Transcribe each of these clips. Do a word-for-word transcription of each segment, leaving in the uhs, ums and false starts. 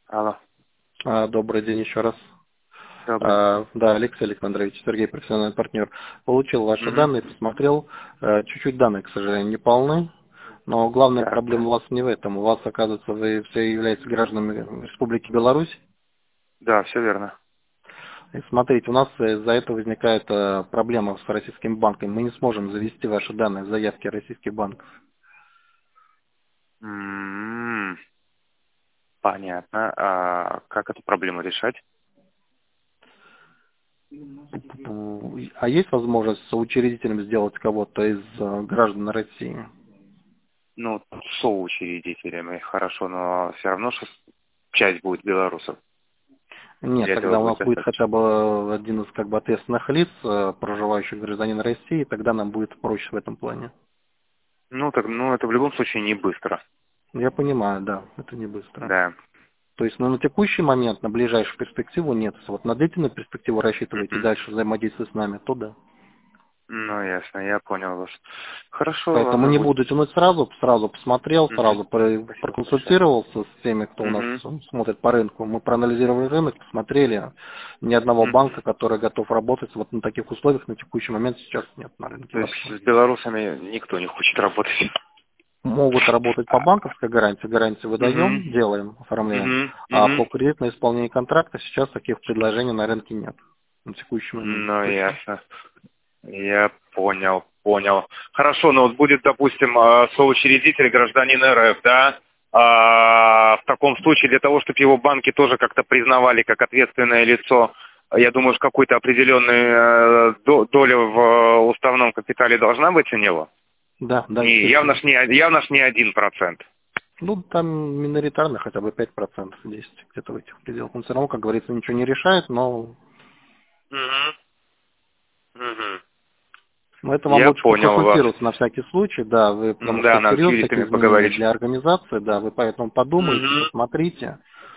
Алло. А, Добрый день еще раз. Добрый. А, Да, Алексей Александрович, Сергей, профессиональный партнер. Получил ваши Угу. данные, посмотрел. Э, Чуть-чуть данные, к сожалению, не полны. Но главная Так. проблема у вас не в этом. У вас, оказывается, вы все являетесь гражданами Республики Беларусь. Да, все верно. И смотрите, у нас из-за этого возникает э, проблема с российским банком. Мы не сможем завести ваши данные в заявки российских банков. М, Понятно. А как эту проблему решать? А есть возможность с учредителем сделать кого-то из э, граждан России? Ну, соучредителями хорошо, но все равно что часть будет белорусов. Нет, Для этого тогда у будет нас будет достаточно. хотя бы один из как бы ответственных лиц, э, проживающих гражданин России, тогда нам будет проще в этом плане. Ну, так, ну, это в любом случае не быстро. Я понимаю, да, это не быстро. Да. То есть, ну, на текущий момент, на ближайшую перспективу нет. Вот на длительную перспективу рассчитываете Мгм. дальше взаимодействовать с нами, то да. Ну, ясно, я понял вас. Хорошо, Поэтому ладно, не будет. буду тянуть сразу, сразу посмотрел, Мгм. сразу про- Спасибо большое. проконсультировался с теми, кто у нас Угу. смотрит по рынку. Мы проанализировали рынок, посмотрели. Ни одного Угу. банка, который готов работать вот на таких условиях, на текущий момент сейчас нет на рынке То есть вообще. с белорусами никто не хочет работать. Могут работать по банковской гарантии, гарантию Угу. выдаем, делаем, оформляем. Угу. А Угу. по кредитному исполнению контракта сейчас таких предложений на рынке нет. На текущий момент Ну, точно. ясно. Я понял, понял. Хорошо, но вот будет, допустим, э, соучредитель гражданин РФ, да? А, в таком случае для того, чтобы его банки тоже как-то признавали как ответственное лицо, я думаю, что какой-то определенный э, до- доля в э, уставном капитале должна быть у него. Да, да, Не, явно естественно. ж не, явно ж не один процент. Ну, там миноритарно хотя бы пять процентов, десять где-то в этих пределах. Он все равно, как говорится, ничего не решает, но Угу. Угу. но это вам Я лучше понял вас. проконсультироваться на всякий случай, да, вы, потому что Да, это надо с серьезные юристами такие изменения поговорить. для организации, да, вы поэтому подумайте, Угу. посмотрите.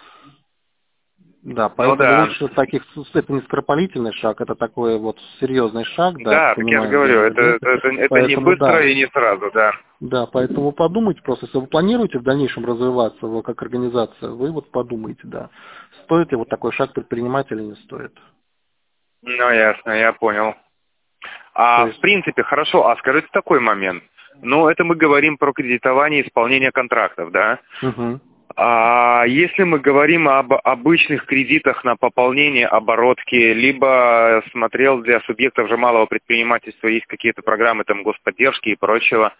Да, Ну поэтому да. лучше таких, это не скоропалительный шаг, это такой вот серьезный шаг, да, Да, так я же понимаю говорю, денежные это, средства. это, это не Поэтому быстро да, и не сразу, да. да, поэтому подумайте просто, если вы планируете в дальнейшем развиваться вы как организация, вы вот подумайте, да, стоит ли вот такой шаг предпринимать или не стоит. Ну, ясно, я понял. То А в есть, принципе, хорошо, а скажите такой момент. Ну, это мы говорим про кредитование и исполнение контрактов, да? мгм. А если мы говорим об обычных кредитах на пополнение оборотки, либо смотрел для субъектов же малого предпринимательства, есть какие-то программы там господдержки и прочего.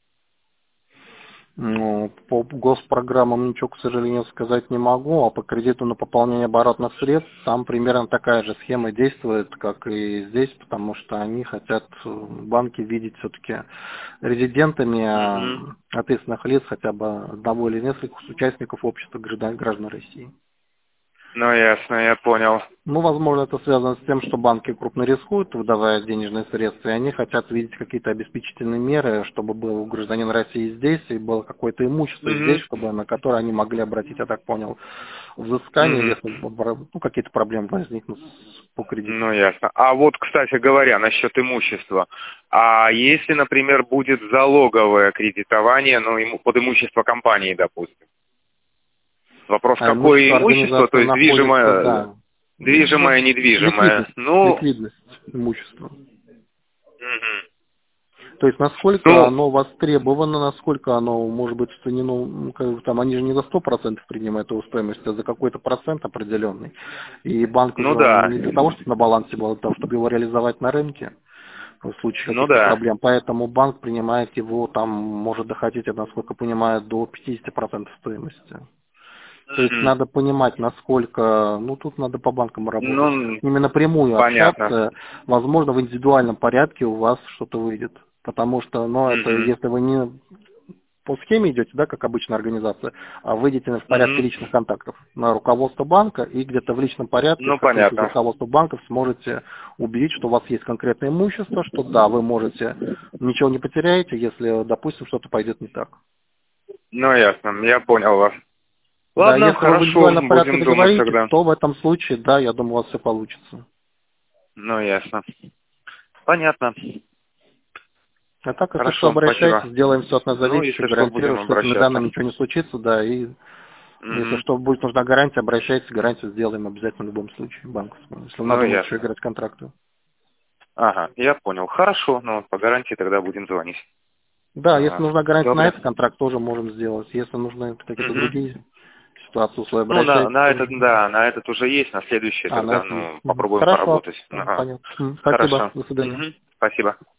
Ну, по госпрограммам ничего, к сожалению, сказать не могу, а по кредиту на пополнение оборотных средств там примерно такая же схема действует, как и здесь, потому что они хотят э, банки видеть все-таки резидентами Угу. э, ответственных лиц хотя бы одного или нескольких участников общества граждан, граждан России. Ну, ясно, я понял. Ну, возможно, это связано с тем, что банки крупно рискуют, выдавая денежные средства, и они хотят видеть какие-то обеспечительные меры, чтобы был у гражданина России здесь, и было какое-то имущество здесь, Угу. чтобы на которое они могли обратить, я так понял, взыскание, Угу. если ну, какие-то проблемы возникнут с- по кредиту. Ну, ясно. А вот, кстати говоря, насчет имущества. А если, например, будет залоговое кредитование, ну, иму- под имущество компании, допустим? Вопрос, А какое имущество имущество, то организации есть находится, движимое, да, движимое, ну, недвижимое. ликвидность, Ну, ликвидность имущества. мгм. То есть насколько ну, оно востребовано, насколько оно может быть ценено, ну, как бы там они же не за сто процентов принимают эту стоимость, а за какой-то процент определенный. И банк ну же он да, не для того, чтобы на балансе был, а для того, чтобы его реализовать на рынке в случае ну каких-то да. проблем. Поэтому банк принимает его, там может доходить, я насколько понимаю, до пятьдесят процентов стоимости. То есть Мгм. надо понимать, насколько, ну тут надо по банкам работать, Ну, с ними напрямую понятно. общаться, возможно, в индивидуальном порядке у вас что-то выйдет. Потому что, ну, это Мгм. если вы не по схеме идете, да, как обычная организация, а выйдете в порядке Мгм. личных контактов на руководство банка и где-то в личном порядке Ну, с каким-то из понятно. руководства банков сможете убедить, что у вас есть конкретное имущество, что да, вы можете, ничего не потеряете, если, допустим, что-то пойдет не так. Ну, ясно, я понял вас. Да, Ладно, если вы в хорошо, индивидуальном порядке будем думать договоритесь, тогда. то в этом случае, да, я думаю, у вас все получится. Ну, ясно. Понятно. А так, если что, Хорошо, спасибо. обращайтесь, сделаем все от нас Ну, зависящее, если что, гарантирую, будем что с этими обращаться. данными ничего не случится, да, и Если что будет нужна гарантия, обращайтесь, гарантию сделаем обязательно в любом случае банковскую. Если Ну, надо ясно. еще играть контракты. Ага, я понял. Хорошо, ну по гарантии тогда будем звонить. Да, А, если нужна гарантия добре. на этот контракт, тоже можем сделать. Если нужны какие-то Мгм. другие ситуации, условия, Ну, на, обращайтесь. на тоже. этот, да, на этот уже есть, на следующий А, на тогда, это ну, есть. Мгм. попробуем Хорошо. поработать. Ага, Ага. понятно. Мгм. Спасибо. Хорошо. До свидания. Мгм. Спасибо.